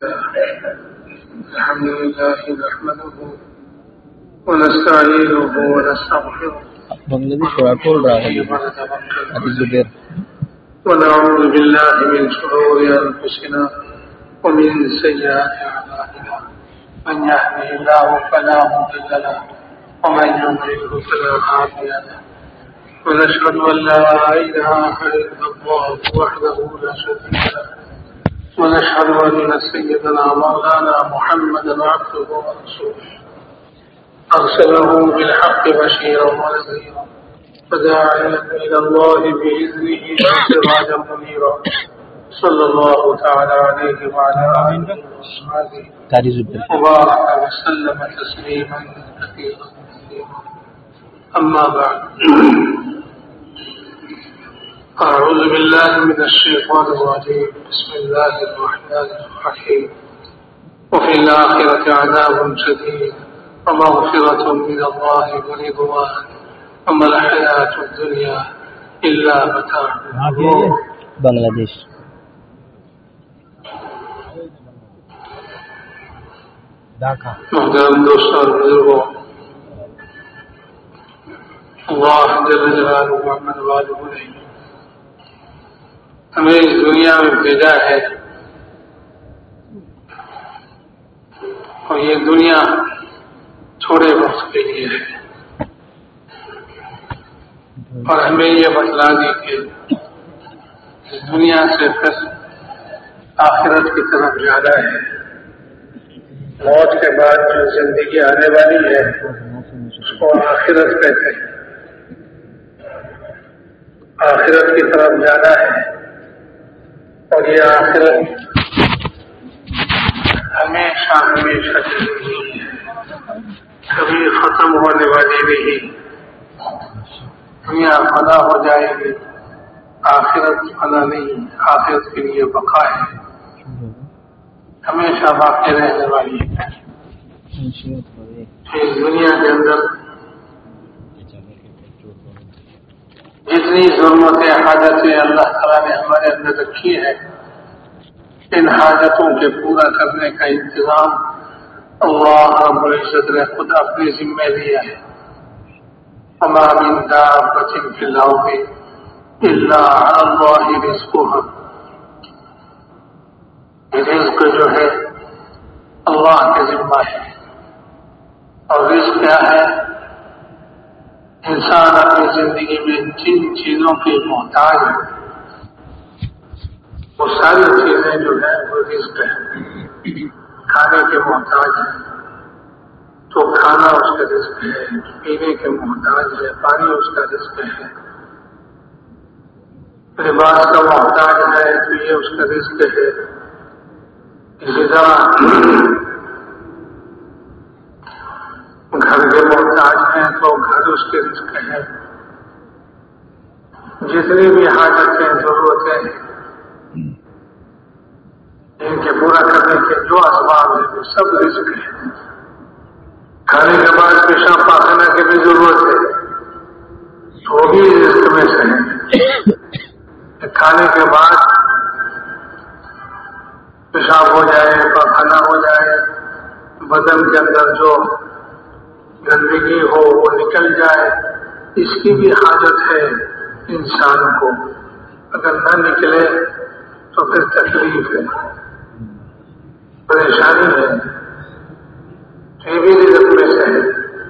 الحمد لله نحمده ونستعينه ونستغفره ونعوذ بالله من شرور أنفسنا ومن سيئات أعمالنا من يهده الله فلا مضل له ومن يضلل فلا هادي له ونشهد أن لا إله إلا الله وحده لا شريك له ونشهد أن سيدنا مولانا محمدا عبده ورسوله أرسله بالحق بشيرا ونذيرا وداعيا إلى الله بإذنه وسراجا منيرا صلى الله تعالى عليه وعلى آله وصحبه وبارك وسلم تسليما كثيرا أما بعد أعوذ بالله من الشيطان الرجيم بسم الله الرحمن الرحيم وفي الآخرة عذاب شديد ومغفرة من الله ورضوان وما الحياة الدنيا إلا متاع الغرور. بنگلہ دیش محترم دوستوں اور بزرگوں، اللہ جل جلالہ محمد والہ نے ہمیں اس دنیا میں بھیجا ہے اور یہ دنیا تھوڑے وقت کے لیے ہے، اور ہمیں یہ بتلا دی کہ اس دنیا سے پھر آخرت کی طرف جانا ہے۔ موت کے بعد جو زندگی آنے والی ہے اس کو آخرت کہتے ہیں، آخرت کی طرف جانا ہے، اور یہ آخرت ہمیشہ ہمیشہ زندگی ہے، کبھی ختم ہونے والی نہیں۔ دنیا فنا ہو جائے گی، آخرت فنا نہیں، آخرت کے لیے بقا ہے، ہمیشہ باقی رہنے والی ہے۔ اس دنیا کے اندر جتنی ضرورتیں حاجتیں اللہ تعالیٰ نے ہمارے اندر رکھی ہے، ان حاجتوں کے پورا کرنے کا انتظام اللہ رب العزت نے خود اپنے ذمہ لیا ہے۔ وما من دابة في الأرض إلا على الله رزقها، رزق جو ہے اللہ کے ذمہ ہے، اور رزق کیا ہے؟ انسان اپنی زندگی میں جن چیزوں کی محتاج ہے وہ ساری چیزیں جو ہیں وہ رزق ہے۔ کھانے کے محتاج ہے تو کھانا اس کا رزق ہے، پینے کے محتاج ہے پانی اس کا رزق ہے، لباس کا محتاج ہے تو یہ اس کا رزق ہے، اسی طرح گھر کے محتاج ہیں تو گھر اس کے رزق ہے۔ جتنی بھی حاجتیں ضرورتیں ہیں ان کے پورا کرنے کے جو اسباب ہیں وہ سب رزق ہے۔ کھانے کے بعد پیشاب پاخانہ کی بھی ضرورت ہے تو وہ بھی رزق میں سے ہے۔ کھانے کے بعد پیشاب ہو جائے، پاخانہ ہو جائے، بدن کے اندر جو گندگی ہو وہ نکل جائے، اس کی بھی حاجت ہے انسان کو۔ اگر نہ نکلے تو پھر تکلیف ہے، پریشانی ہے، یہ بھی رزق میں سے ہے۔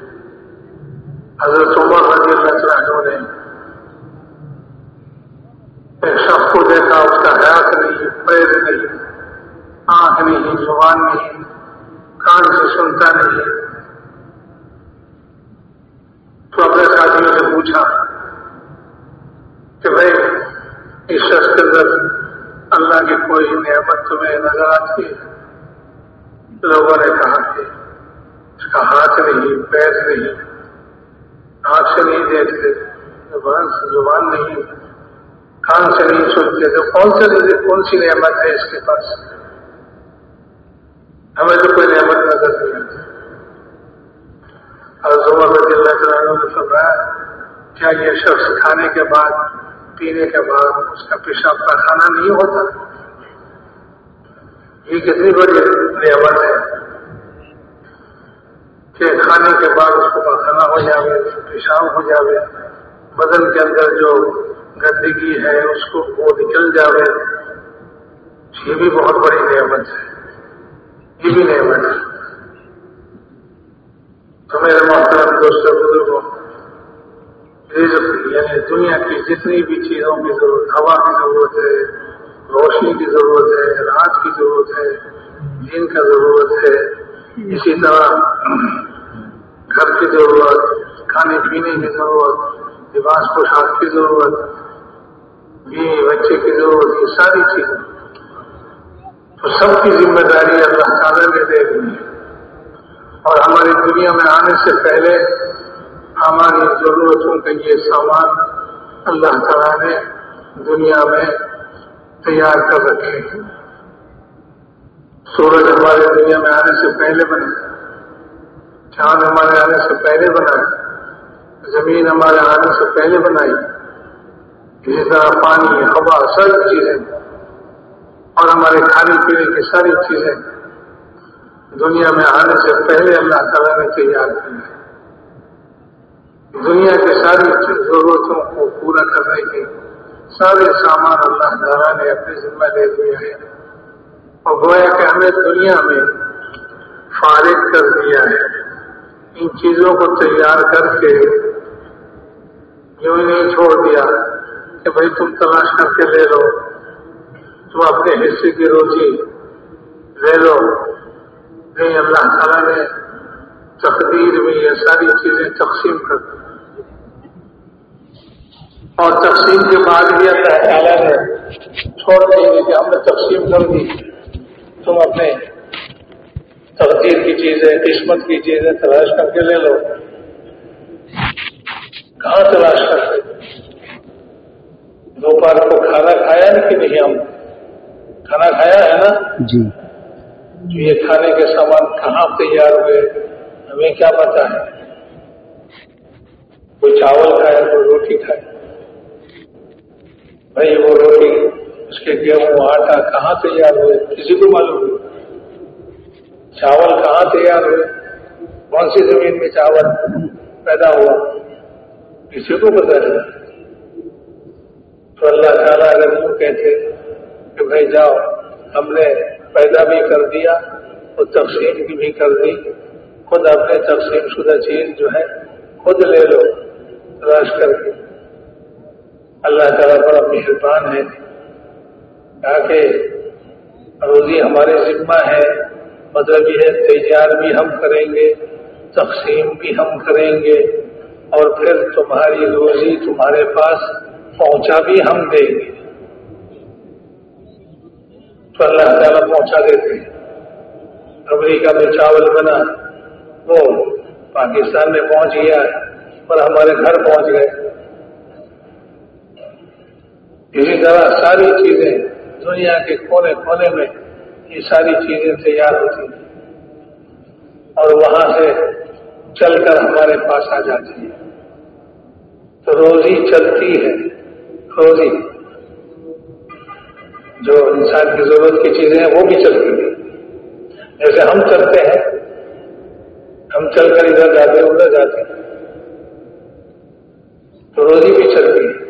حضرت عمر رضی اللہ عنہ نے ایک شخص کو دیکھا، اس کا حیات نہیں، پیر نہیں، آنکھ نہیں، زبان نہیں، کان سے سنتا نہیں، تو اپنے ساتھیوں سے پوچھا کہ بھائی اس شخص کے اندر اللہ کی کوئی نعمت تمہیں نظر آتی ہے؟ لوگوں نے کہا کہ اس کا ہاتھ نہیں، پیر نہیں، آنکھ سے نہیں دیکھتے، زبان نہیں، کان سے نہیں سنتے، تو کون سی نعمت ہے اس کے پاس؟ ہمیں تو کوئی نعمت نظر نہیں آتی۔ حضرت عمر رضی اللہ عنہ نے فرمایا کیا یہ شخص کھانے کے بعد پینے کے بعد اس کا پیشاب پاخانہ نہیں ہوتا؟ یہ کتنی بڑی نعمت ہے کہ کھانے کے بعد اس کو پخانا ہو جاوے، پیشاب ہو جاوے، بدن کے اندر جو گندگی ہے اس کو وہ نکل جاوے، یہ بھی بہت بڑی نعمت ہے، یہ بھی نعمت ہے۔ تو میرے محترم دوستوں بزرگوں، رزق یعنی دنیا کی جتنی بھی چیزوں کی ضرورت، ہوا کی ضرورت ہے، روشنی کی ضرورت ہے، رات کی ضرورت ہے، دین کا ضرورت ہے، اسی طرح گھر کی ضرورت، کھانے پینے کی ضرورت، لباس پوشاک کی ضرورت، بیوی بچے کی ضرورت، یہ ساری چیزیں تو سب کی ذمہ داری اللہ تعالیٰ نے دے دی ہے۔ اور ہماری دنیا میں آنے سے پہلے ہماری ضرورتوں کا یہ سامان اللہ تعالیٰ نے دنیا میں تیار کر رکھے ہیں۔ سورج ہمارے دنیا میں آنے سے پہلے بنا، چاند ہمارے آنے سے پہلے بنائے، زمین ہمارے آنے سے پہلے بنائی، اسی طرح پانی، ہوا، ساری چیزیں اور ہمارے کھانے پینے کی ساری چیزیں دنیا میں آنے سے پہلے اللہ تعالیٰ نے تیار کی ہے۔ دنیا کی ساری ضرورتوں کو پورا کرنے کے سارے سامان اللہ تعالیٰ نے اپنے ذمہ لے دیا ہے، اور گویا کہ ہمیں دنیا میں فارغ کر دیا ہے۔ ان چیزوں کو تیار کر کے یوں ہی نہیں چھوڑ دیا کہ بھائی تم تلاش کر کے لے لو، تم اپنے حصے کی روزی لے لو۔ نہیں، اللہ تعالیٰ نے تقدیر میں یہ ساری چیزیں تقسیم کر دی، اور تقسیم کے بعد بھی اللہ تعالیٰ نے چھوڑ دی کہ ہم نے تقسیم کر دی، تم اپنے تقدیر کی چیزیں، قسمت کی چیزیں تلاش کر کے لے لو۔ کہاں تلاش کرتے؟ دوپہر کو کھانا کھایا کہ نہیں؟ ہم کھانا کھایا ہے نا جی؟ یہ کھانے کے سامان کہاں تیار ہوئے ہمیں کیا پتا ہے؟ کوئی چاول کھائے، کوئی روٹی کھائے، بھائی وہ روٹی، اس کے گیہوں، آٹا کہاں تیار ہوئے کسی کو معلوم نہیں۔ چاول کہاں تیار ہوئے، کون سی زمین میں چاول پیدا ہوا، کسی کو پتا نہیں۔ تو اللہ تعالیٰ اگر یوں کہتے کہ بھائی جاؤ، ہم نے پیدا بھی کر دیا اور تقسیم بھی کر دی، خود اپنے تقسیم شدہ چیز جو ہے خود لے لو تلاش کر کے۔ اللہ تعالیٰ بڑا مہربان ہے، تاکہ روزی ہمارے ذمہ ہے، مطلب یہ ہے تیار بھی ہم کریں گے، تقسیم بھی ہم کریں گے، اور پھر تمہاری روزی تمہارے پاس پہنچا بھی ہم دیں گے۔ تو اللہ تعالیٰ پہنچا دیتے ہیں۔ امریکہ میں چاول بنا، وہ پاکستان میں پہنچ گیا اور ہمارے گھر پہنچ گئے۔ اسی طرح ساری چیزیں دنیا کے کونے کونے میں یہ ساری چیزیں تیار ہوتی ہیں اور وہاں سے چل کر ہمارے پاس آ جاتی ہیں۔ تو روزی چلتی ہے، روزی جو انسان کی ضرورت کی چیزیں ہیں وہ بھی چلتی ہیں۔ جیسے ہم چلتے ہیں، ہم چل کر ادھر جاتے ہیں ادھر جاتے ہیں، تو روزی بھی چلتی ہے۔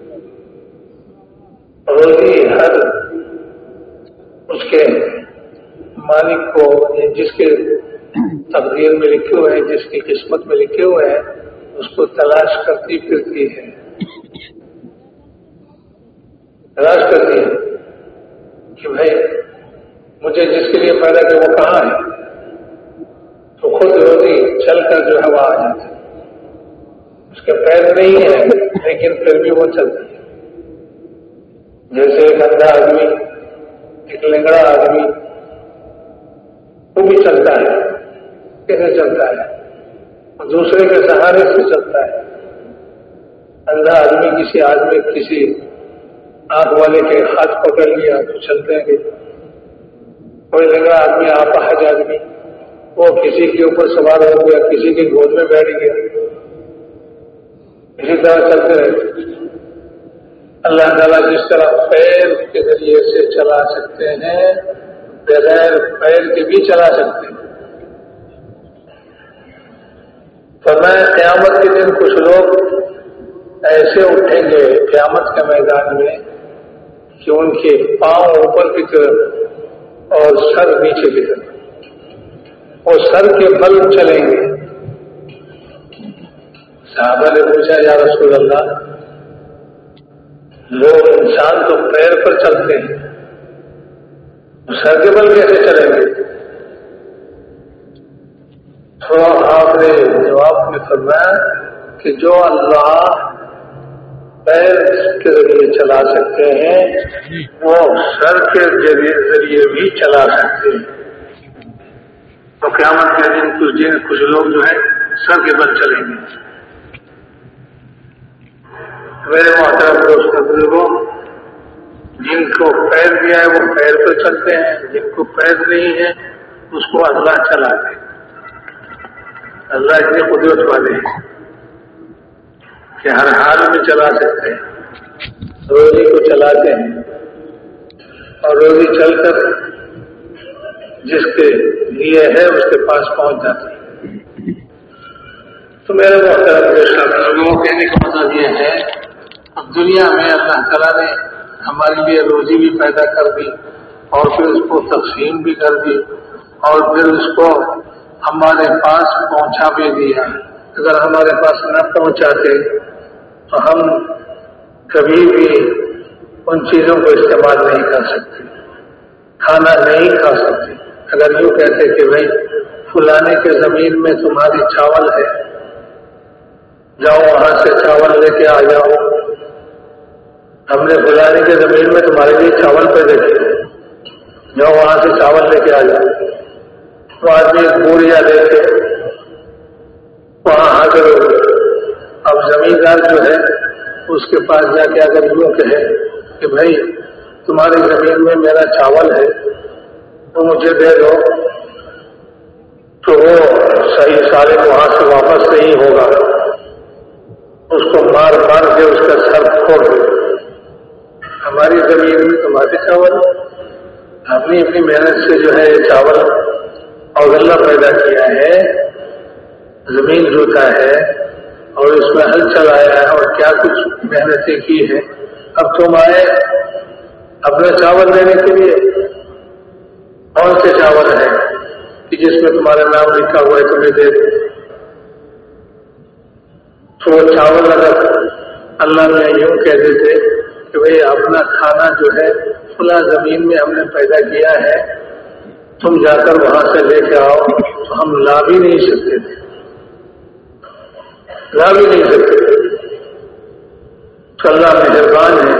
روزی ہر اس کے مالک کو، جس کے تقدیر میں لکھے ہوئے ہیں، جس کی قسمت میں لکھے ہوئے ہیں، اس کو تلاش کرتی پھرتی ہے، تلاش کرتی ہے کہ بھائی مجھے جس کے لیے پیدا کیا وہ کہاں ہے، تو خود روزی چل کر جو ہے وہ آ جاتی ہے۔ اس کے پیر نہیں ہے لیکن پھر بھی وہ چلتی ہے۔ جیسے ایک اندھا آدمی، ایک لنگڑا آدمی، وہ بھی چلتا ہے، کیسے چلتا ہے؟ دوسرے کے سہارے سے چلتا ہے۔ اندھا آدمی کسی آنکھ والے کے ہاتھ پکڑ لیا تو چلتے ہیں۔ کوئی لنگڑا آدمی، آپاہج آدمی، وہ کسی کے اوپر سوار ہو گیا، کسی کی گود میں بیٹھ گیا، اسی طرح چلتے رہتے۔ اللہ تعالیٰ جس طرح پیر کے ذریعے سے چلا سکتے ہیں، بغیر پیر کے بھی چلا سکتے ہیں۔ فرمایا قیامت کے دن کچھ لوگ ایسے اٹھیں گے قیامت کے میدان میں کہ ان کے پاؤں اوپر کی طرف اور سر نیچے کی طرف، اور سر کے بل چلیں گے۔ صحابہ نے پوچھا یا رسول اللہ، لوگ انسان تو پیر پر چلتے ہیں، سر کے بل کیسے چلیں گے؟ تو آپ نے جواب میں فرمایا کہ جو اللہ پیر کے ذریعے چلا سکتے ہیں وہ سر کے ذریعے بھی چلا سکتے ہیں۔ تو قیامت کے دن کچھ لوگ جو ہے سر کے بل چلیں گے۔ میرے محترم دوستوں بزرگوں، جن کو پیر دیا ہے وہ پیر پر چلتے ہیں، جن کو پیر نہیں ہے اس کو اللہ چلاتے ہیں۔ اللہ اتنے قدرت والے ہیں کہ ہر حال میں چلا سکتے ہیں، روزی کو چلاتے ہیں اور روزی چل کر جس کے لیے ہے اس کے پاس پہنچ جاتی ہے۔ تو میرے محترم دوستوں، کہنے کا مطلب یہ ہے اب دنیا میں اللہ تعالیٰ نے ہمارے لیے روزی بھی پیدا کر دی اور پھر اس کو تقسیم بھی کر دی اور پھر اس کو ہمارے پاس پہنچا بھی دیا۔ اگر ہمارے پاس نہ پہنچاتے تو ہم کبھی بھی ان چیزوں کو استعمال نہیں کر سکتے، کھانا نہیں کھا سکتے۔ اگر یوں کہتے کہ بھائی فلانے کے زمین میں تمہاری چاول ہے، جاؤ وہاں سے چاول لے کے آ جاؤ، ہم نے فلانے کے زمین میں تمہارے لیے چاول پیدا کیے، جاؤ وہاں سے چاول لے کے آ جاؤ، تو آدمی بوریاں لے کے وہاں حاضر ہو گئے۔ اب زمیندار جو ہے اس کے پاس جا کے اگر یوں کہے کہ بھائی تمہاری زمین میں میرا چاول ہے تو مجھے دے دو، تو وہ صحیح سالم وہاں سے واپس نہیں ہوگا، اس کو مار مار کے اس کا سر پھوڑ دے۔ ہماری زمین میں تمہارے چاول، ہم نے اپنی محنت سے جو ہے چاول اور غلہ پیدا کیا ہے، زمین جوتا ہے اور اس میں ہل چلایا ہے اور کیا کچھ محنتیں کی ہے، اب تم آئے اپنا چاول لینے کے لیے؟ کون سے چاول ہے کہ جس میں تمہارا نام لکھا ہوا ہے تمہیں دے دے؟ تو وہ چاول اگر اللہ نے یوں کہہ دیتے کہ بھئی اپنا کھانا جو ہے فلاں زمین میں ہم نے پیدا کیا ہے، تم جا کر وہاں سے لے کے آؤ، تو ہم لا بھی نہیں سکتے تھے، لا بھی نہیں سکتے تھے۔ تو اللہ مہربان ہے،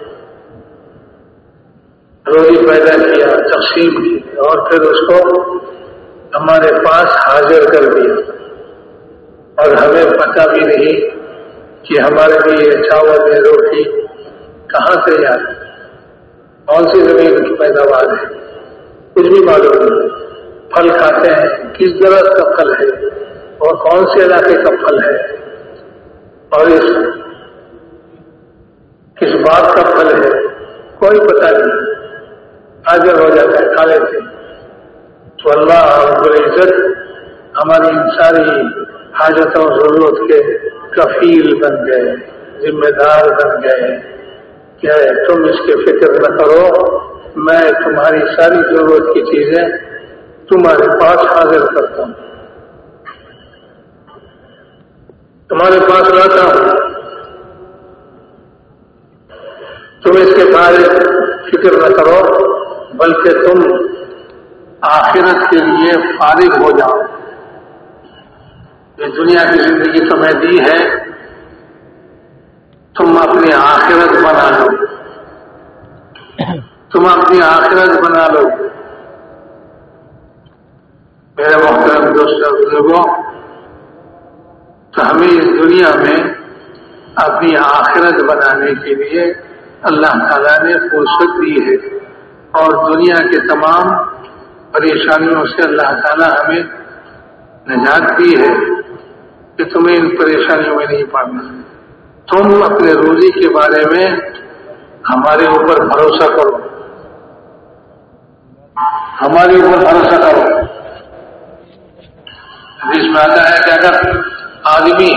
روزی پیدا کیا، تقسیم کی اور پھر اس کو ہمارے پاس حاضر کر دیا، اور ہمیں پتہ بھی نہیں کہ ہمارے لیے چاول یا روٹی کہاں سے آئی، کون سی زمین کی پیداوار ہے، کچھ بھی معلوم نہیں۔ پھل کھاتے ہیں، کس درخت کا پھل ہے اور کون سے علاقے کا پھل ہے اور کس باغ کا پھل ہے، کوئی پتہ نہیں، حاضر ہو جاتا ہے، کھا لیتے ہیں۔ تو اللہ رب العزت ہماری ساری حاجتوں ضرورت کے کفیل بن گئے، ذمہ دار بن گئے کہ تم اس کی فکر نہ کرو، میں تمہاری ساری ضرورت کی چیزیں تمہارے پاس حاضر کرتا ہوں، تمہارے پاس لاتا ہوں، تم اس کے بارے فکر نہ کرو، بلکہ تم آخرت کے لیے فارغ ہو جاؤ۔ یہ دنیا کی زندگی تمہیں دی ہے، تم اپنی آخرت بنا لو، تم اپنی آخرت بنا لو۔ میرے محترم دوستوں بزرگوں، تو ہمیں اس دنیا میں اپنی آخرت بنانے کے لیے اللہ تعالیٰ نے فرصت دی ہے، اور دنیا کے تمام پریشانیوں سے اللہ تعالیٰ ہمیں نجات دی ہے کہ تمہیں ان پریشانیوں میں نہیں پڑنا۔ تم اپنے روزی کے بارے میں ہمارے اوپر بھروسہ کرو، ہمارے اوپر بھروسہ کرو. حدیث میں آتا ہے کہ اگر آدمی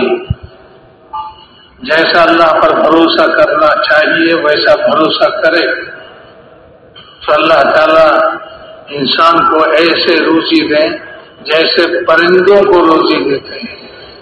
جیسا اللہ پر بھروسہ کرنا چاہیے ویسا بھروسہ کرے تو اللہ تعالیٰ انسان کو ایسے روزی دیں جیسے پرندوں کو روزی دیتے ہیں.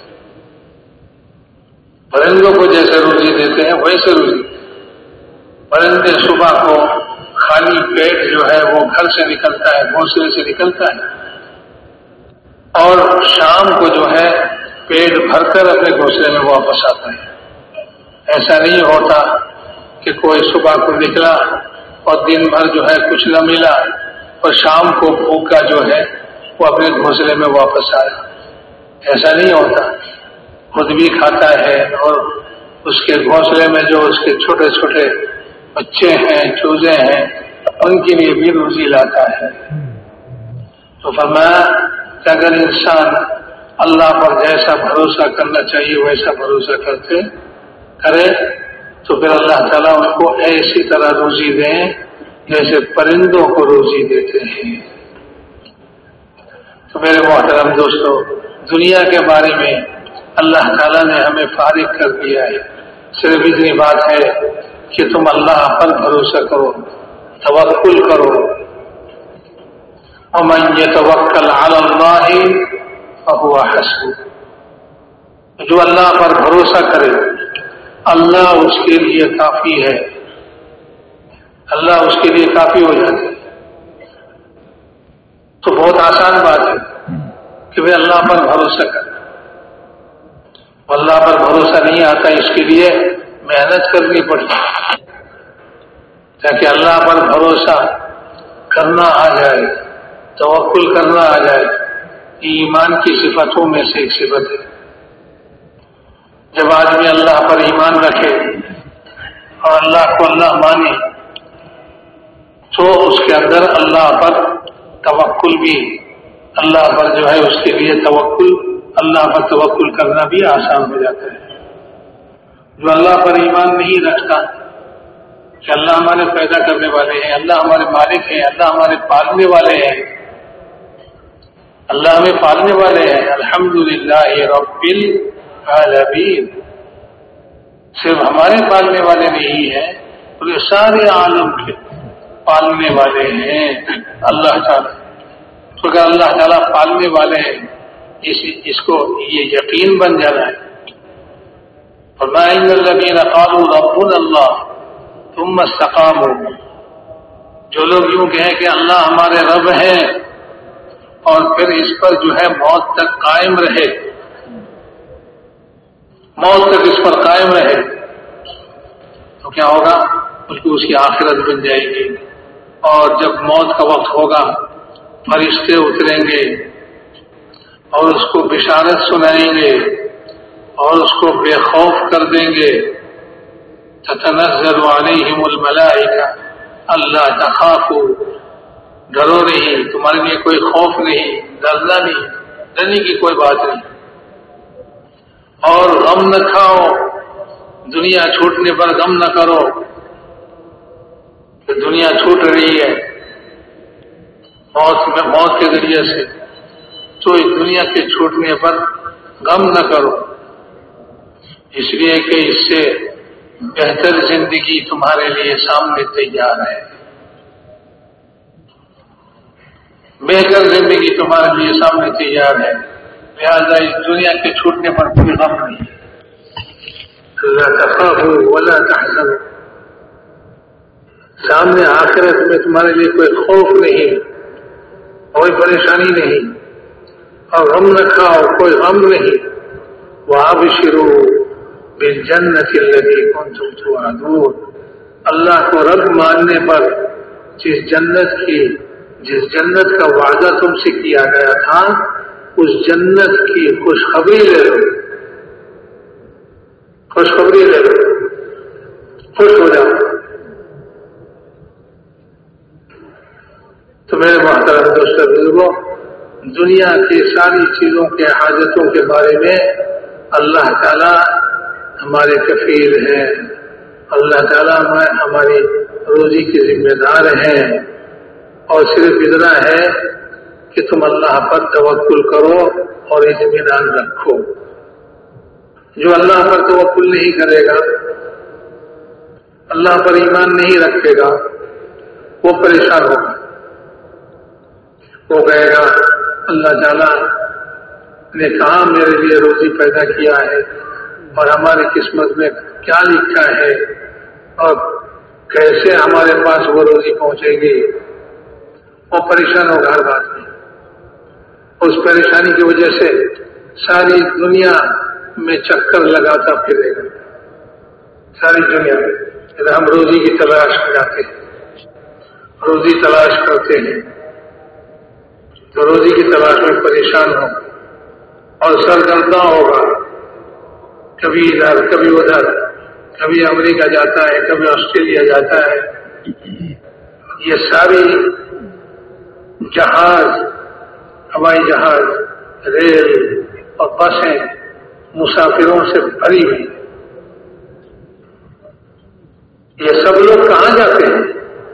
پرندوں کو جیسے روزی دیتے ہیں ویسے روزی. پرندے صبح کو خالی پیٹ جو ہے وہ گھر سے نکلتا ہے, گھونسلے سے نکلتا ہے, اور شام کو جو ہے پیٹ بھر کر اپنے گھونسلے میں واپس آتا ہے. ایسا نہیں ہوتا کہ کوئی صبح کو نکلا اور دن بھر جو ہے کچھ نہ ملا اور شام کو بھوکا جو ہے وہ اپنے گھونسلے میں واپس آیا. ایسا نہیں ہوتا. خود بھی کھاتا ہے اور اس کے گھونسلے میں جو اس کے چھوٹے چھوٹے بچے ہیں, چوزے ہیں, ان کے لیے بھی روزی لاتا ہے. تو فرمایا کہ اگر انسان اللہ پر جیسا بھروسہ کرنا چاہیے ویسا بھروسہ کرے تو پھر اللہ تعالیٰ ان کو ایسی طرح روزی دیں جیسے پرندوں کو روزی دیتے ہیں. تو میرے محترم دوستو, دنیا کے بارے میں اللہ تعالیٰ نے ہمیں فارغ کر دیا ہے. صرف اتنی بات ہے کہ تم اللہ پر بھروسہ کرو, توکل کرو. ومن يتوکل علی اللہ فهو حسبہ. جو اللہ پر بھروسہ کرے اللہ اس کے لیے کافی ہے. اللہ اس کے لیے کافی ہو جاتے ہیں. تو بہت آسان بات ہے کہ وہ اللہ پر بھروسہ کرے. اللہ پر بھروسہ نہیں آتا, اس کے لیے محنت کرنی پڑتی تاکہ اللہ پر بھروسہ کرنا آ جائے, توکل کرنا آ جائے. ایمان کی صفتوں میں سے ایک صفت ہے. جب آدمی اللہ پر ایمان رکھے اور اللہ کو اللہ مانے تو اس کے اندر اللہ پر توکل بھی, اللہ پر جو ہے اس کے لیے توکل, اللہ پر توکل کرنا بھی آسان ہو جاتا ہے. جو اللہ پر ایمان نہیں رکھتا کہ اللہ ہمارے پیدا کرنے والے ہیں, اللہ ہمارے مالک ہیں, اللہ ہمارے پالنے والے ہیں, اللہ ہمیں پالنے والے ہیں, الحمدللہ رب العالمین. صرف ہمارے پالنے والے نہیں ہیں, پورے سارے عالم کے پالنے والے ہیں اللہ تعالیٰ. تو اگر اللہ تعالیٰ پالنے والے ہیں اس کو یہ یقین بن جانا ہے. فرمایا ان الذین قالوا ربنا اللہ ثم استقاموا. جو لوگ یوں کہیں کہ اللہ ہمارے رب ہیں اور پھر اس پر جو ہے موت تک قائم رہے, موت تک اس پر قائم رہے, تو کیا ہوگا؟ بلکہ اس کی آخرت بن جائے گی. اور جب موت کا وقت ہوگا فرشتے اتریں گے اور اس کو بشارت سنائیں گے اور اس کو بے خوف کر دیں گے. تتنزل علیہم الملائکہ اللہ تخافوا. ڈرو نہیں, تمہارے لیے کوئی خوف نہیں, ڈرنا نہیں, ڈرنے کی کوئی بات نہیں. اور غم نہ کھاؤ, دنیا چھوٹنے پر غم نہ کرو کہ دنیا چھوٹ رہی ہے موت کے ذریعے سے, تو اس دنیا کے چھوٹنے پر غم نہ کرو, اس لیے کہ اس سے بہتر زندگی تمہارے لیے سامنے تیار ہے. بہتر زندگی تمہارے لیے سامنے تیار ہے, لہذا اس دنیا کے چھوٹنے پر کوئی غم نہیں. لا تخافوا ولا تحزنوا. سامنے آخرت میں تمہارے لیے کوئی خوف نہیں, کوئی پریشانی نہیں, اور غم نہ کھاؤ, کوئی غم نہیں. وابشروا بالجنة التي كنتم توعدون. اللہ کو رب ماننے پر جس جنت کا وعدہ تم سے کیا گیا تھا اس جنت کی خوشخبری لے لو, خوشخبری لے لو, خوش ہو جاؤ. تو میرے محترم دوستوں بزرگوں, دنیا کی ساری چیزوں کے حاجتوں کے بارے میں اللہ تعالیٰ ہمارے کفیل ہیں, اللہ تعالیٰ ہماری روزی کے ذمہ دار ہیں. اور صرف اتنا ہے کہ تم اللہ پر توکل کرو اور اطمینان رکھو۔ جو اللہ پر توکل نہیں کرے گا، اللہ پر ایمان نہیں رکھے گا، وہ پریشان ہوگا۔ وہ کہے گا اللہ تعالیٰ نے کہاں میرے لیے روزی پیدا کیا ہے اور ہماری قسمت میں کیا لکھا ہے اور کیسے ہمارے پاس وہ روزی پہنچے گی۔ وہ پریشان ہوگا ہر بات میں۔ اس پریشانی کی وجہ سے ساری دنیا میں چکر لگاتا پھرے گا، ساری دنیا میں۔ ہم روزی کی تلاش میں جاتے ہیں، روزی تلاش کرتے ہیں تو روزی کی تلاش میں پریشان ہو اور سرگرداں ہوگا، کبھی ادھر کبھی ادھر، کبھی امریکہ جاتا ہے، کبھی آسٹریلیا جاتا ہے۔ یہ ساری جہاز، ہوائی جہاز، ریل اور بسیں مسافروں سے بھری ہوئی۔ یہ سب لوگ کہاں جاتے ہیں؟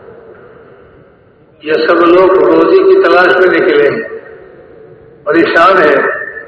یہ سب لوگ روزی کی تلاش میں نکلے ہیں، پریشان ہے۔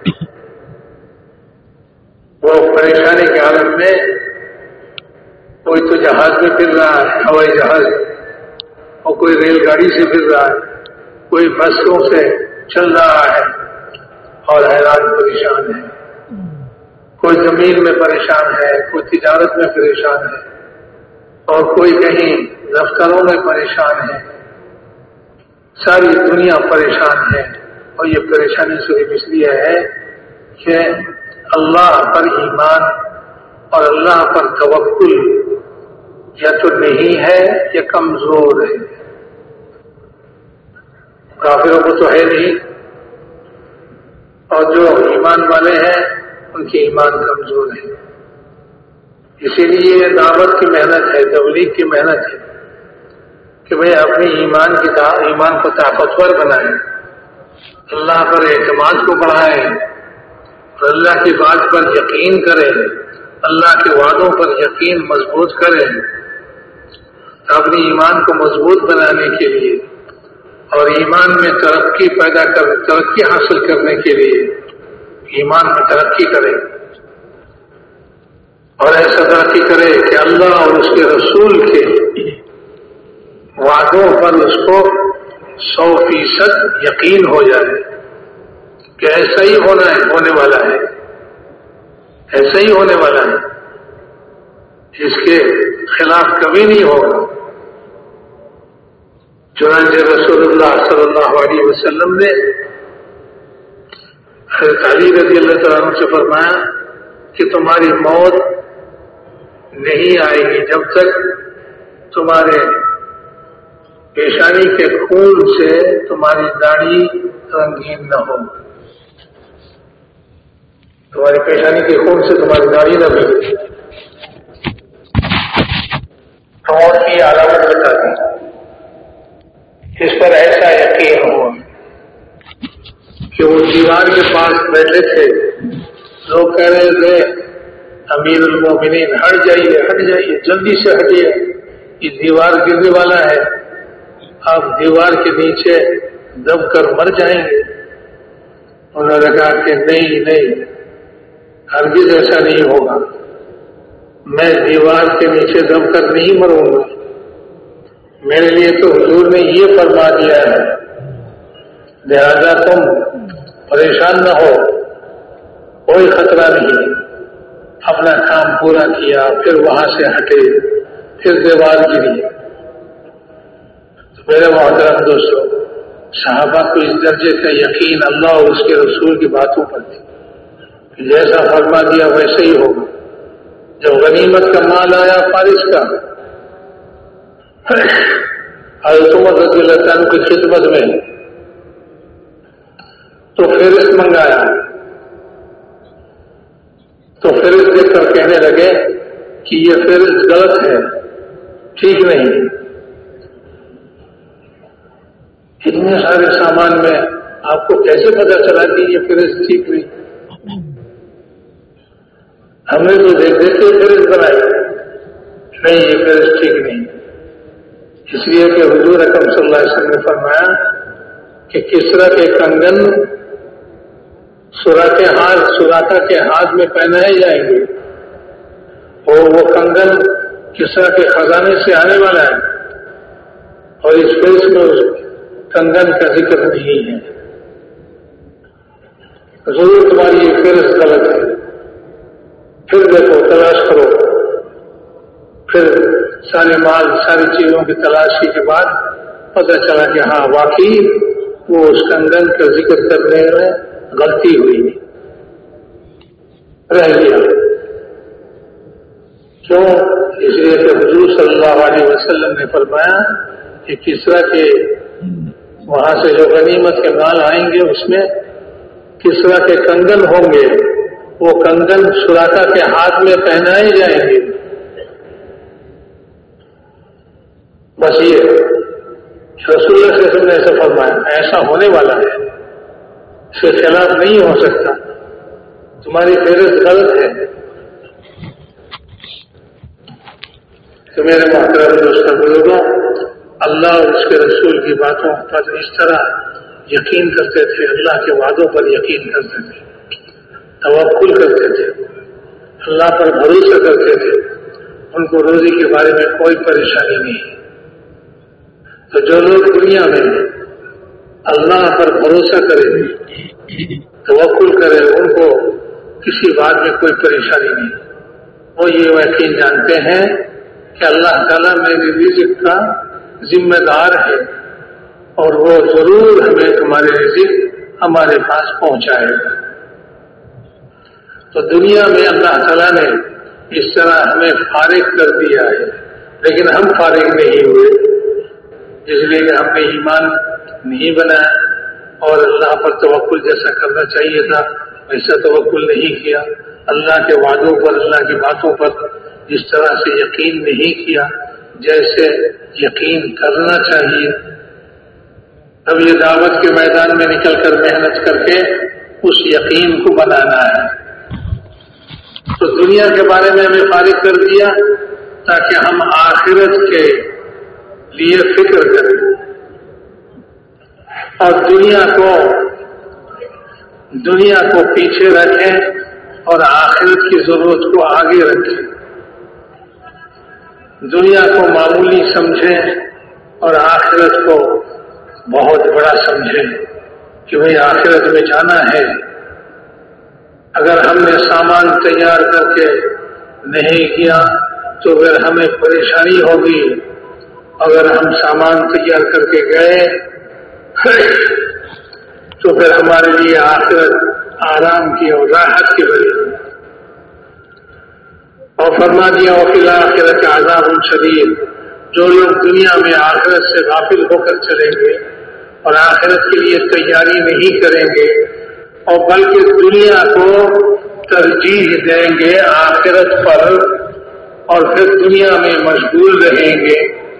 وہ پریشانی کے عالم میں کوئی تو جہاز میں پھر رہا ہے، ہوائی جہاز، اور کوئی ریل گاڑی سے پھر رہا ہے، کوئی بسوں سے چل رہا ہے اور حیران پریشان ہے۔ کوئی زمین میں پریشان ہے، کوئی تجارت میں پریشان ہے، اور کوئی کہیں دفتروں میں پریشان ہے۔ ساری دنیا پریشان ہے، اور یہ پریشانی صرف اس لیے ہے کہ اللہ پر ایمان اور اللہ پر توکل یا تو نہیں ہے یا کمزور ہے۔ کافروں کو تو ہے نہیں، اور جو ایمان والے ہیں ان کی ایمان کمزور ہے۔ اسی لیے یہ دعوت کی محنت ہے، تبلیغ کی محنت ہے کہ بھئی اپنی ایمان کو طاقتور بنائیں، اللہ پر اعتماد کو بڑھائیں، اور اللہ کی بات پر یقین کریں، اللہ کے وعدوں پر یقین مضبوط کریں۔ اپنی ایمان کو مضبوط بنانے کے لیے اور ایمان میں ترقی حاصل کرنے کے لیے ایمان میں ترقی کرے، اور ایسا ترقی کرے کہ اللہ اور اس کے رسول کے وعدوں پر اس کو 100% یقین ہو جائے کہ ایسا ہی ہونے والا ہے، ایسا ہی ہونے والا ہے، اس کے خلاف کبھی نہیں ہوگا۔ چنانچہ رسول اللہ صلی اللہ علیہ وسلم نے حضرت علی رضی اللہ تعالیٰ عنہ سے فرمایا کہ تمہاری موت نہیں آئے گی جب تک تمہارے پیشانی کے خون سے تمہاری داڑھی رنگین نہ ہو، تمہاری پیشانی کے خون سے تمہاری داڑھی نہ بگڑے۔ موت کی علامت بتا دی، اس پر ایسا یقین ہوا کہ وہ دیوار کے پاس بیٹھے تھے، لوگ کہہ رہے تھے امیر المومنین ہٹ جائیے، جلدی سے ہٹیے، یہ دیوار گرنے والا ہے، آپ دیوار کے نیچے دب کر مر جائیں گے۔ انہوں نے کہا کہ نہیں، ہرگز ایسا نہیں ہوگا، میں دیوار کے نیچے دب کر نہیں مروں گا، میرے لیے تو حضور نے یہ فرما دیا ہے، لہذا تم پریشان نہ ہو، کوئی خطرہ نہیں۔ اپنا کام پورا کیا، پھر وہاں سے ہٹے، پھر دیوار گری۔ تو میرے محترم دوستو، صحابہ کو اس درجے کا یقین اللہ اور اس کے رسول کی باتوں پر تھی کہ جیسا فرما دیا ویسے ہی ہوگا۔ جب غنیمت کا مال آیا فارس کا، حضرت عمر رضی اللہ عنہ کی خدمت میں، تو فہرست منگایا، تو فہرست دیکھ کر کہنے لگے کہ یہ فہرست غلط ہے، ٹھیک نہیں، اتنے سارے سامان میں آپ کو کیسے پتا چلا کہ یہ فہرست ٹھیک نہیں؟ ہم نے تو دیکھ دیکھ کے فہرست بنائی، نہیں یہ فہرست ٹھیک نہیں، اس لیے کہ حضور اکرم صلی اللہ علیہ وسلم نے فرمایا کہ کسرا کے کنگن سراقہ کے ہاتھ میں پہنائے جائیں گے، اور وہ کنگن کسرا کے خزانے سے آنے والا ہے، اور اس فیس میں اس کنگن کا ذکر نہیں ہے۔ ضرور تمہاری یہ فہرست غلط ہے، پھر دیکھو، تلاش کرو، پھر سارے مال ساری چیزوں کی تلاشی کے بعد پتہ چلا کہ ہاں واقعی وہ اس کنگن کا ذکر کرنے میں غلطی ہوئی رہ گیا۔ کیوں؟ اس لیے کہ حضور صلی اللہ علیہ وسلم نے فرمایا کہ کسرا کے وہاں سے جو غنیمت کے مال آئیں گے اس میں کسرا کے کنگن ہوں گے، وہ کنگن سراقہ کے ہاتھ میں پہنائے جائیں گے۔ بس یہ رسول اللہ صلی اللہ علیہ وسلم نے ایسا فرمایا، ایسا ہونے والا ہے، اس کے خلاف نہیں ہو سکتا، تمہاری فہرست غلط ہے۔ تو میرے محترم دوستوں بزرگوں، اللہ اور اس کے رسول کی باتوں پر اس طرح یقین کرتے تھے، اللہ کے وعدوں پر یقین کرتے تھے، توکل کرتے تھے، اللہ پر بھروسہ کرتے تھے، ان کو روزی کے بارے میں کوئی پریشانی نہیں۔ تو جو لوگ دنیا میں اللہ پر بھروسہ کریں، توکل کریں، ان کو کسی بات میں کوئی پریشانی نہیں، وہ یہ یقین جانتے ہیں کہ اللہ تعالیٰ میرے رزق کا ذمہ دار ہے، اور وہ ضرور ہمیں ہمارے رزق ہمارے پاس پہنچائے گا۔ تو دنیا میں اللہ تعالیٰ نے اس طرح ہمیں فارغ کر دیا ہے، لیکن ہم فارغ نہیں ہوئے، اس لیے کہ ہم نے ایمان نہیں بنایا اور اللہ پر توکل جیسا کرنا چاہیے تھا ویسا توکل نہیں کیا، اللہ کے وعدوں پر، اللہ کی باتوں پر جس طرح سے یقین نہیں کیا جیسے یقین کرنا چاہیے۔ اب یہ دعوت کے میدان میں نکل کر محنت کر کے اس یقین کو بنانا ہے۔ تو دنیا کے بارے میں ہمیں فارغ کر دیا تاکہ ہم آخرت کے لیے فکر کریں اور دنیا کو پیچھے رکھیں اور آخرت کی ضرورت کو آگے رکھیں، دنیا کو معمولی سمجھیں اور آخرت کو بہت بڑا سمجھیں کہ بھئی آخرت میں جانا ہے۔ اگر ہم نے سامان تیار کر کے نہیں کیا تو پھر ہمیں پریشانی ہوگی، اگر ہم سامان تیار کر کے گئے تو پھر ہمارے لیے آخرت آرام کی اور راحت کی بنی۔ اور فرما دیا وفی الآخرۃ عذاب شدید، جو لوگ دنیا میں آخرت سے غافل ہو کر چلیں گے اور آخرت کے لیے تیاری نہیں کریں گے اور بلکہ دنیا کو ترجیح دیں گے آخرت پر اور پھر دنیا میں مشغول رہیں گے،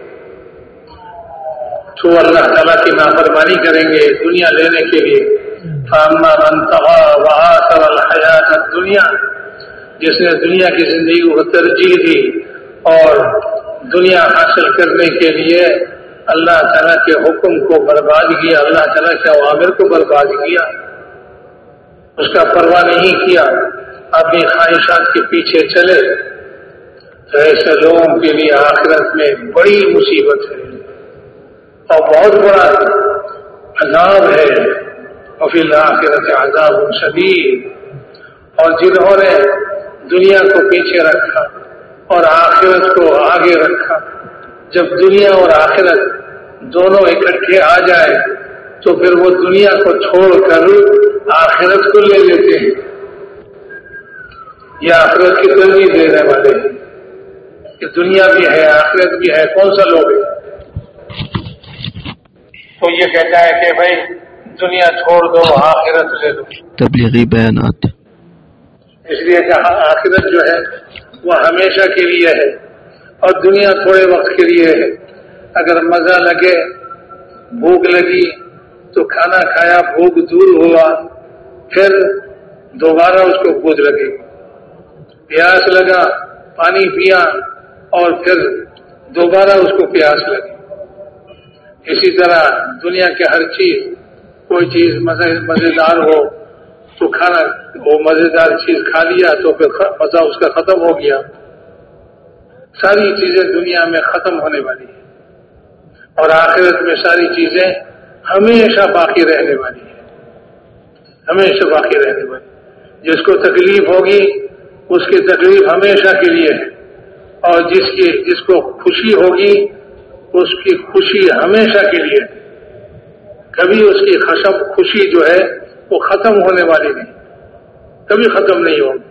تو اللہ تعالیٰ کی نافرمانی کریں گے دنیا لینے کے لیے۔ فَأَمَّا مَنْ طَغَىٰ وَآثَرَ الْحَيَاةَ الدُّنْيَا، جس نے دنیا کی زندگی کو ترجیح دی اور دنیا حاصل کرنے کے لیے اللہ تعالیٰ کے حکم کو برباد کیا، اللہ تعالیٰ کے اوامر کو برباد کیا، اس کا پرواہ نہیں کیا، اپنی خواہشات کے پیچھے چلے، تو ایسے لوگوں کے لیے آخرت میں بڑی مصیبت ہے اور بہت بڑا عذاب ہے۔ وفی الآخرۃ عذاب شدید، اور جنہوں نے دنیا کو پیچھے رکھا اور آخرت کو آگے رکھا، جب دنیا اور آخرت دونوں اکٹھے آ جائے تو پھر وہ دنیا کو چھوڑ کر آخرت کو لے لیتے ہیں، یہ آخرت کی ترجیح دینے والے ہیں کہ دنیا بھی ہے آخرت بھی ہے، کون سا لوگ ہے؟ تو یہ کہتا ہے کہ بھائی دنیا چھوڑ دو آخرت لے لو، تبلیغی بیانات۔ اس لیے کہ آخرت جو ہے وہ ہمیشہ کے لیے ہے اور دنیا تھوڑے وقت کے لیے ہے۔ اگر مزہ لگے، بھوک لگی تو کھانا کھایا، بھوک دور ہوا، پھر دوبارہ اس کو بھوک لگے، پیاس لگا، پانی پیا اور پھر دوبارہ اس کو پیاس لگی، اسی طرح دنیا کے ہر چیز، کوئی چیز مزیدار ہو تو کھانا، وہ مزیدار چیز کھا لیا تو پھر مزہ اس کا ختم ہو گیا. ساری چیزیں دنیا میں ختم ہونے والی ہیں اور آخرت میں ساری چیزیں ہمیشہ باقی رہنے والی ہیں، ہمیشہ باقی رہنے والی. جس کو تکلیف ہوگی اس کی تکلیف ہمیشہ کے لیے ہے، اور جس کو خوشی ہوگی اس کی خوشی ہمیشہ کے لیے ہے. کبھی اس کی خوشی جو ہے وہ ختم ہونے والی نہیں، کبھی ختم نہیں ہوگی.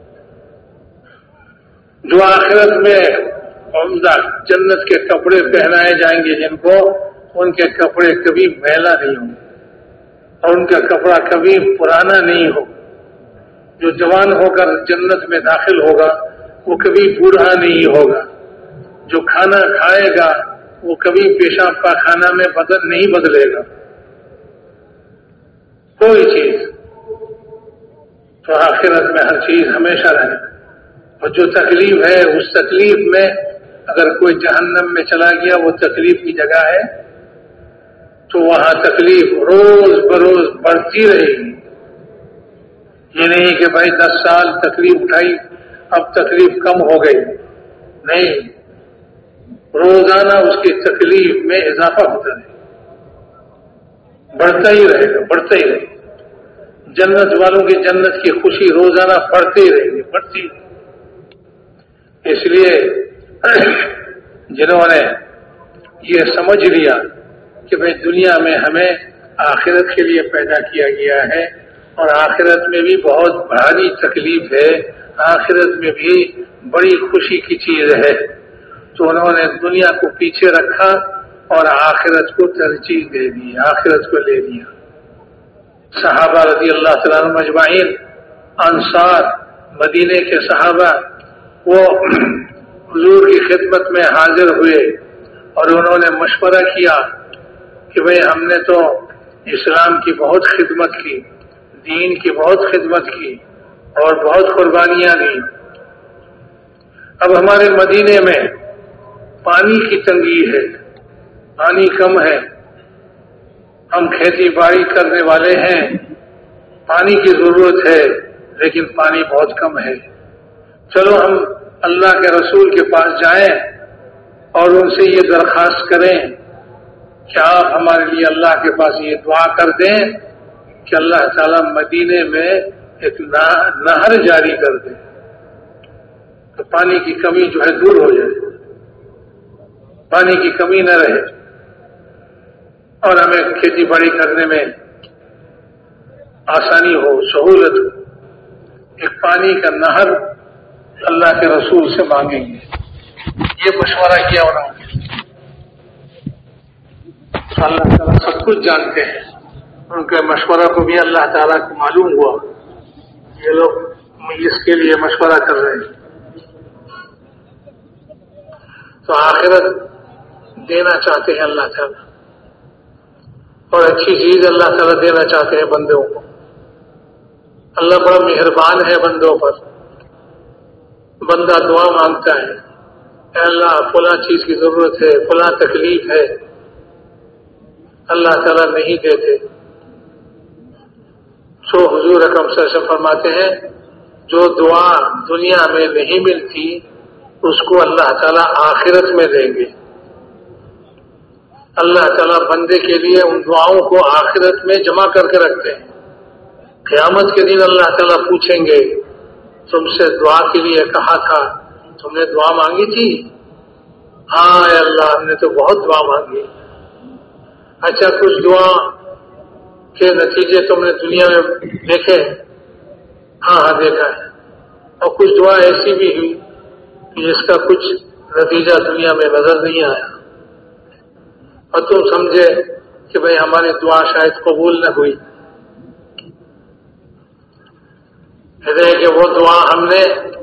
جو آخرت میں عمدہ جنت کے کپڑے پہنائے جائیں گے جن کو، ان کے کپڑے کبھی میلا نہیں ہوں گے اور ان کا کپڑا کبھی پرانا نہیں ہوگا. جو جوان ہو کر جنت میں داخل ہوگا وہ کبھی بوڑھا نہیں ہوگا. جو کھانا کھائے گا وہ کبھی پیشاب پاخانہ میں بدل نہیں بدلے گا کوئی چیز. تو آخرت میں ہر چیز ہمیشہ رہے گا. اور جو تکلیف ہے اس تکلیف میں اگر کوئی جہنم میں چلا گیا وہ تکلیف کی جگہ ہے تو وہاں تکلیف روز بروز بڑھتی رہے گی. یہ نہیں کہ بھائی 10 سال تکلیف اٹھائی اب تکلیف کم ہو گئی، نہیں، روزانہ اس کی تکلیف میں اضافہ ہوتا رہے، بڑھتا ہی رہے گا، بڑھتا ہی رہے گا. جنت والوں کی جنت کی خوشی روزانہ بڑھتی ہی رہے گی، بڑھتی. اس لیے جنہوں نے یہ سمجھ لیا کہ بھئی دنیا میں ہمیں آخرت کے لیے پیدا کیا گیا ہے اور آخرت میں بھی بہت بھاری تکلیف ہے، آخرت میں بھی بڑی خوشی کی چیز ہے، تو انہوں نے دنیا کو پیچھے رکھا اور آخرت کو ترجیح دے دی، آخرت کو لے لیا. صحابہ رضی اللہ تعالیٰ عنہم اجمعین، انصار، مدینے کے صحابہ، وہ حضور کی خدمت میں حاضر ہوئے اور انہوں نے مشورہ کیا کہ بھئی ہم نے تو اسلام کی بہت خدمت کی، دین کی بہت خدمت کی اور بہت قربانیاں دی. اب ہمارے مدینے میں پانی کی تنگی ہے، پانی کم ہے، ہم کھیتی باڑی کرنے والے ہیں، پانی کی ضرورت ہے لیکن پانی بہت کم ہے. چلو ہم اللہ کے رسول کے پاس جائیں اور ان سے یہ درخواست کریں کہ آپ ہمارے لیے اللہ کے پاس یہ دعا کر دیں کہ اللہ تعالیٰ مدینے میں ایک نہر جاری کر دے تو پانی کی کمی جو ہے دور ہو جائے، پانی کی کمی نہ رہے اور ہمیں کھیتی باڑی کرنے میں آسانی ہو، سہولت ہو. ایک پانی کا نہر اللہ کے رسول سے مانگیں گے. یہ مشورہ کیا انہوں نے. اللہ تعالیٰ سب کچھ جانتے ہیں، ان کے مشورہ کو بھی اللہ تعالیٰ کو معلوم ہوا. یہ لوگ اس کے لیے مشورہ کر رہے ہیں تو آخرت دینا چاہتے ہیں اللہ تعالیٰ، اور اچھی چیز اللہ تعالیٰ دینا چاہتے ہیں بندوں کو. اللہ بڑا مہربان ہے بندوں پر. بندہ دعا مانگتا ہے، اے اللہ فلاں چیز کی ضرورت ہے، فلاں تکلیف ہے، اللہ تعالیٰ نہیں دیتے. سو حضور اکرم صلی اللہ علیہ وسلم فرماتے ہیں جو دعا دنیا میں نہیں ملتی اس کو اللہ تعالیٰ آخرت میں دیں گے. اللہ تعالیٰ بندے کے لیے ان دعاؤں کو آخرت میں جمع کر کے رکھتے ہیں. قیامت کے دن اللہ تعالیٰ پوچھیں گے تم سے دعا کے لیے کہا تھا، تم نے دعا مانگی تھی؟ ہاں اے اللہ ہم نے تو بہت دعا مانگی. اچھا کچھ دعا کے نتیجے تم نے دنیا میں دیکھے؟ ہاں ہاں دیکھا ہے. اور کچھ دعا ایسی بھی ہوئی جس کا کچھ نتیجہ دنیا میں نظر نہیں آیا اور تم سمجھے کہ بھئی ہماری دعا شاید قبول نہ ہوئی. کہتے ہیں کہ وہ دعا ہم نے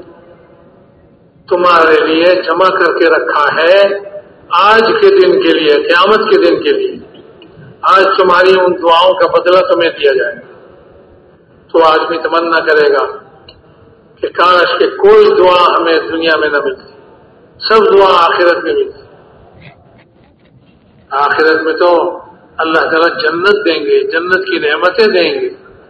تمہارے لیے جمع کر کے رکھا ہے آج کے دن کے لیے، قیامت کے دن کے لیے. آج تمہاری ان دعاؤں کا بدلہ تمہیں دیا جائے گا. تو آدمی تمنا کرے گا کہ کاش کہ کوئی دعا ہمیں دنیا میں نہ ملتی، سب دعا آخرت میں ملتی. آخرت میں تو اللہ تعالیٰ جنت دیں گے، جنت کی نعمتیں دیں گے.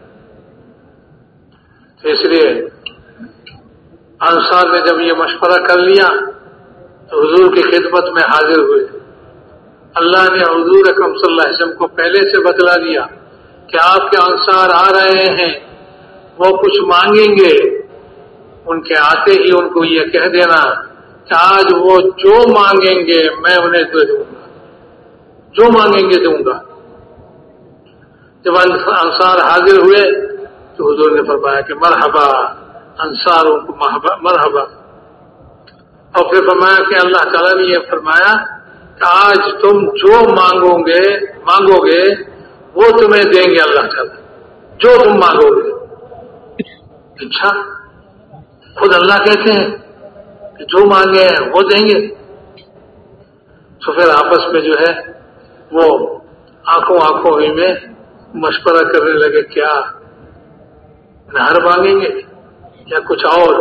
تو اس لیے انصار نے جب یہ مشورہ کر لیا تو حضور کی خدمت میں حاضر ہوئے. اللہ نے حضور اکرم صلی اللہ علیہ وسلم کو پہلے سے بتلا دیا کہ آپ کے انصار آ رہے ہیں، وہ کچھ مانگیں گے، ان کے آتے ہی ان کو یہ کہہ دینا کہ آج وہ جو مانگیں گے میں انہیں دے دوں گا، جو مانگیں گے دوں گا. جب انصار حاضر ہوئے تو حضور نے فرمایا کہ مرحبا، انصار ان کو مرحبا. اور پھر فرمایا کہ اللہ تعالیٰ نے یہ فرمایا کہ آج تم جو مانگو گے وہ تمہیں دیں گے اللہ تعالیٰ، جو تم مانگو گے. اچھا، خود اللہ کہتے ہیں کہ جو مانگے ہیں وہ دیں گے. تو پھر آپس میں جو ہے وہ آنکھوں ہی میں مشورہ کرنے لگے، کیا نہر مانگیں گے یا کچھ اور؟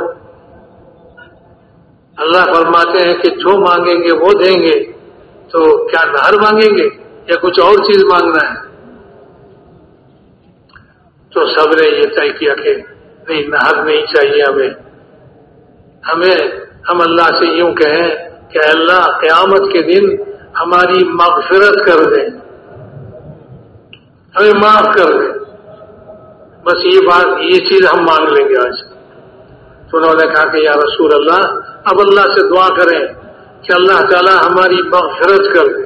اللہ فرماتے ہیں کہ جو مانگیں گے وہ دیں گے، تو کیا نہر مانگیں گے یا کچھ اور چیز مانگنا ہے؟ تو سب نے یہ طے کیا کہ نہیں، نہر نہیں چاہیے ہم اللہ سے یوں کہیں کہ اللہ قیامت کے دن ہماری مغفرت کر دیں، ہمیں معاف کر دیں، بس یہ چیز ہم مانگ لیں گے آج. تو انہوں نے کہا کہ یا رسول اللہ، اب اللہ سے دعا کریں کہ اللہ تعالی ہماری مغفرت کر دے.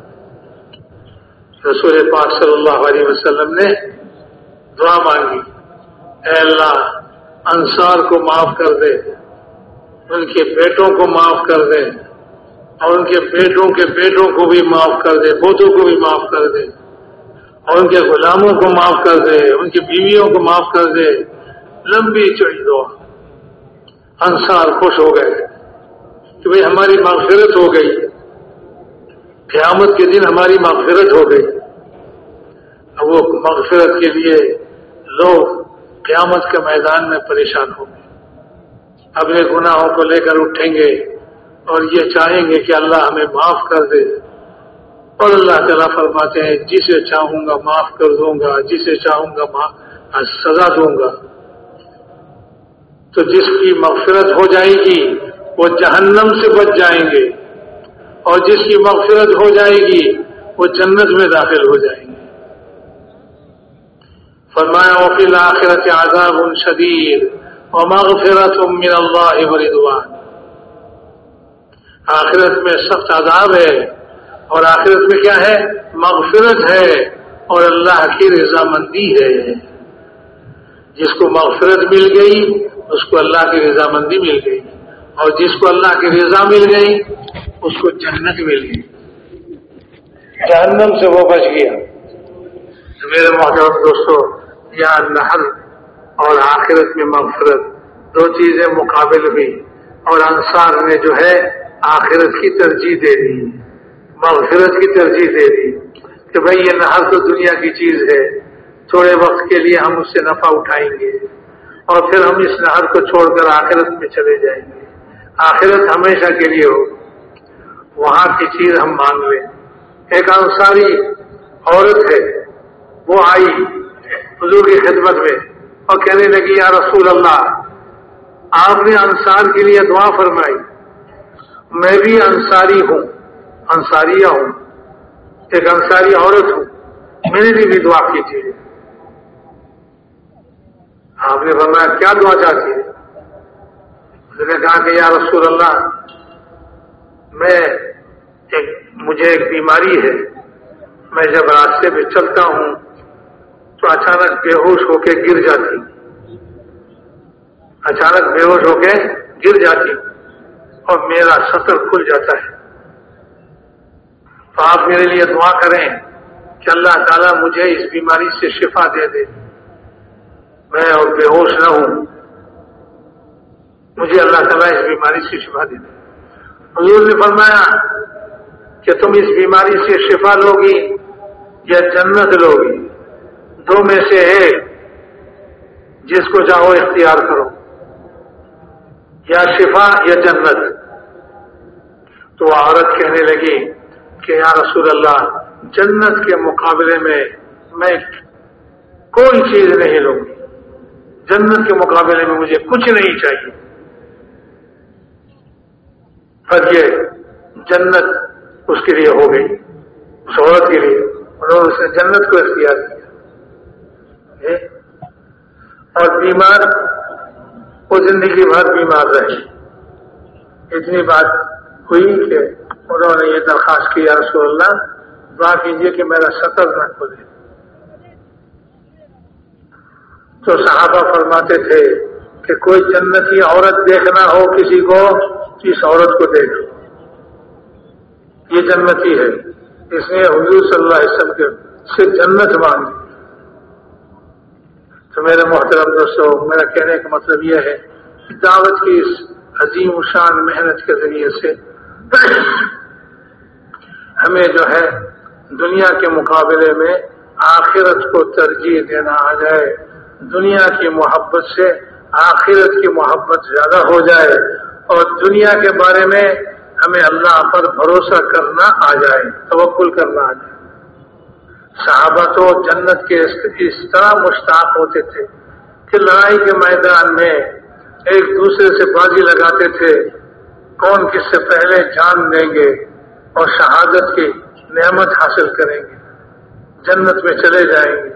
رسول پاک صلی اللہ علیہ وسلم نے دعا مانگی، اے اللہ انصار کو معاف کر دے، ان کے بیٹوں کو معاف کر دے، اور ان کے بیٹوں کے بیٹوں کو بھی معاف کر دے، پوتوں کو بھی معاف کر دے، اور ان کے غلاموں کو معاف کر دے، ان کی بیویوں کو معاف کر دے. لمبی چوڑی دعا. انصار خوش ہو گئے کہ بھئی ہماری مغفرت ہو گئی، قیامت کے دن ہماری مغفرت ہو گئی. اب وہ مغفرت کے لیے لوگ قیامت کے میدان میں پریشان ہوں گے، اپنے گناہوں کو لے کر اٹھیں گے اور یہ چاہیں گے کہ اللہ ہمیں معاف کر دے. اور اللہ تعالیٰ فرماتے ہیں جسے چاہوں گا معاف کر دوں گا، جسے چاہوں گا سزا دوں گا. تو جس کی مغفرت ہو جائے گی وہ جہنم سے بچ جائیں گے، اور جس کی مغفرت ہو جائے گی وہ جنت میں داخل ہو جائیں گے. فرمایا وفی الآخرۃ عذاب شدید ومغفرۃ من اللہ ورضوان. آخرت میں سخت عذاب ہے، اور آخرت میں کیا ہے؟ مغفرت ہے اور اللہ کی رضامندی ہے. جس کو مغفرت مل گئی اس کو اللہ کی رضامندی مل گئی، اور جس کو اللہ کی رضا مل گئی اس کو جنت مل گئی، جہنم سے وہ بچ گیا. میرے محترم دوستو، یا نہر اور آخرت میں مغفرت دو چیزیں مقابل ہوئی، اور انصار نے جو ہے آخرت کی ترجیح دے دی، مغفرت کی ترجیح دے دی کہ بھئی یہ نہر تو دنیا کی چیز ہے، تھوڑے وقت کے لیے ہم اس سے نفع اٹھائیں گے اور پھر ہم اس نہر کو چھوڑ کر آخرت میں چلے جائیں گے، آخرت ہمیشہ کے لیے ہو، وہاں کی چیز ہم مانگ لیں. ایک انصاری عورت ہے، وہ آئی حضور کی خدمت میں اور کہنے لگی یا رسول اللہ، آپ نے انصار کے لیے دعا فرمائی، میں بھی انصاری ہوں، انصاریہ ہوں، ایک انصاری عورت ہوں، میرے لیے بھی دعا کیجیے. آپ نے فرمایا کیا دعا چاہتی ہے؟ اس نے کہا کہ یا رسول اللہ، مجھے ایک بیماری ہے، میں جب راستے پہ چلتا ہوں تو اچانک بے ہوش ہو کے گر جاتی، اچانک بے ہوش ہو کے گر جاتی اور میرا سطر کھل جاتا ہے. تو آپ میرے لیے دعا کریں کہ اللہ تعالیٰ مجھے اس بیماری سے شفا دے دے، میں اور بے ہوش نہ ہوں، مجھے اللہ تعالیٰ اس بیماری سے شفا دے دے. حضور نے فرمایا کہ تم اس بیماری سے شفا لوگی یا جنت لوگی، دو میں سے ہے، جس کو چاہو اختیار کرو، یا شفا یا جنت. تو عورت کہنے لگی کہ یا رسول اللہ جنت کے مقابلے میں کوئی چیز نہیں لوں گی، جنت کے مقابلے میں مجھے کچھ نہیں چاہیے۔ پر یہ جنت اس کے لیے ہو گئی، اس عورت کے لیے، اور اس نے جنت کو اختیار کیا۔ اور بیمار وہ زندگی بھر بیمار رہے۔ اتنی بات ہوئی کہ انہوں نے یہ درخواست کی یا رسول اللہ دعا کیجیے کہ میرا سطر نہ کھلے۔ تو صحابہ فرماتے تھے کہ کوئی جنتی عورت دیکھنا ہو کسی کو تو اس عورت کو دیکھ، یہ جنتی ہے، اس نے حضور صلی اللہ علیہ وسلم کے سے جنت مانگی۔ تو میرے محترم دوستو، میرا کہنے کا مطلب یہ ہے کہ دعوت کی اس عظیم شان محنت کے ذریعے سے ہمیں جو ہے دنیا کے مقابلے میں آخرت کو ترجیح دینا آ جائے، دنیا کی محبت سے آخرت کی محبت زیادہ ہو جائے، اور دنیا کے بارے میں ہمیں اللہ پر بھروسہ کرنا آ جائے، توکل کرنا آ جائے۔ صحابہ تو جنت کے اس طرح مشتاق ہوتے تھے کہ لڑائی کے میدان میں ایک دوسرے سے بازی لگاتے تھے، کون کس سے پہلے جان دیں گے اور شہادت کی نعمت حاصل کریں گے، جنت میں چلے جائیں گے۔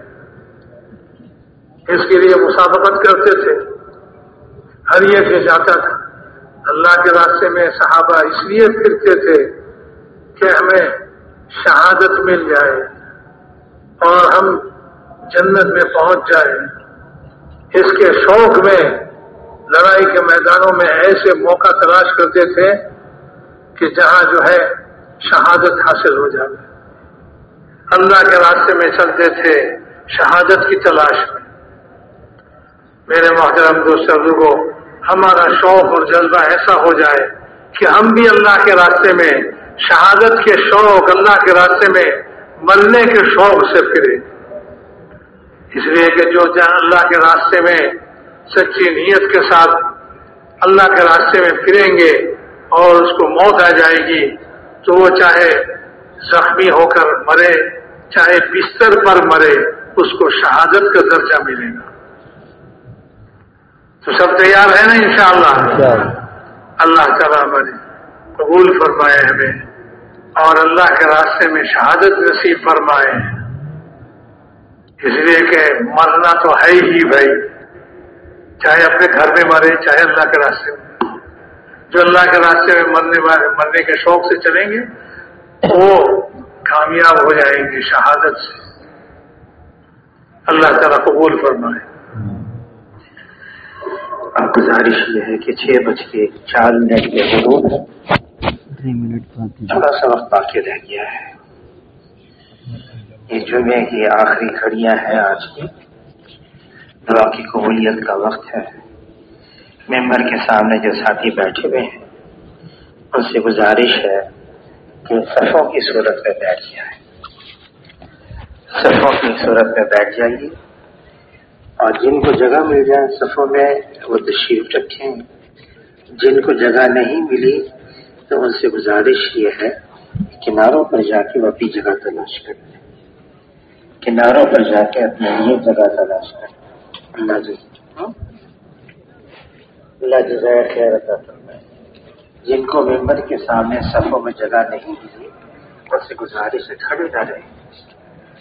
اس کے لیے مسابقت کرتے تھے، ہر ایک جاتا تھا۔ اللہ کے راستے میں صحابہ اس لیے پھرتے تھے کہ ہمیں شہادت مل جائے اور ہم جنت میں پہنچ جائیں۔ اس کے شوق میں لڑائی کے میدانوں میں ایسے موقع تلاش کرتے تھے کہ جہاں جو ہے شہادت حاصل ہو جائے۔ اللہ کے راستے میں چلتے تھے شہادت کی تلاش میں۔ میرے محترم دوستوں کو ہمارا شوق اور جذبہ ایسا ہو جائے کہ ہم بھی اللہ کے راستے میں شہادت کے شوق، اللہ کے راستے میں مرنے کے شوق سے پھرے۔ اس لیے کہ جو اللہ کے راستے میں سچی نیت کے ساتھ اللہ کے راستے میں پھریں گے اور اس کو موت آ جائے گی تو وہ چاہے زخمی ہو کر مرے، چاہے بستر پر مرے، اس کو شہادت کا درجہ ملے گا۔ تو سب تیار ہے نا انشاءاللہ؟ اللہ تعالیٰ ہمیں قبول فرمائے ہمیں، اور اللہ کے راستے میں شہادت نصیب فرمائے۔ اس لیے کہ مرنا تو ہے ہی بھائی، چاہے اپنے گھر میں مرے چاہے اللہ کے راستے میں۔ جو اللہ کے راستے میں مرنے کے شوق سے چلیں گے وہ کامیاب ہو جائیں گے شہادت سے۔ اللہ تعالیٰ قبول فرمائے۔ اب گزارش یہ ہے کہ 6:04 کے حدود تھوڑا سا وقت باقی رہ گیا ہے۔ یہ جمعے کی آخری گھڑیاں ہیں آج کی، دعا کی قبولیت کا وقت ہے۔ ممبر کے سامنے جو ساتھی بیٹھے ہوئے ہیں ان سے گزارش ہے کہ صفوں کی صورت میں بیٹھ جائیں، صفوں کی صورت میں بیٹھ جائیے، اور جن کو جگہ مل جائے صفوں میں وہ تشریف رکھیں۔ جن کو جگہ نہیں ملی تو ان سے گزارش یہ ہے کناروں پر جا کے وہ اپنی جگہ تلاش کریں، کناروں پر جا کے اپنے لیے جگہ تلاش کریں۔ اللہ جزائے خیر عطا فرمائے۔ جن کو ممبر کے سامنے صفوں میں جگہ نہیں ملی ان سے گزارش ہے کھڑے نہ رہیں،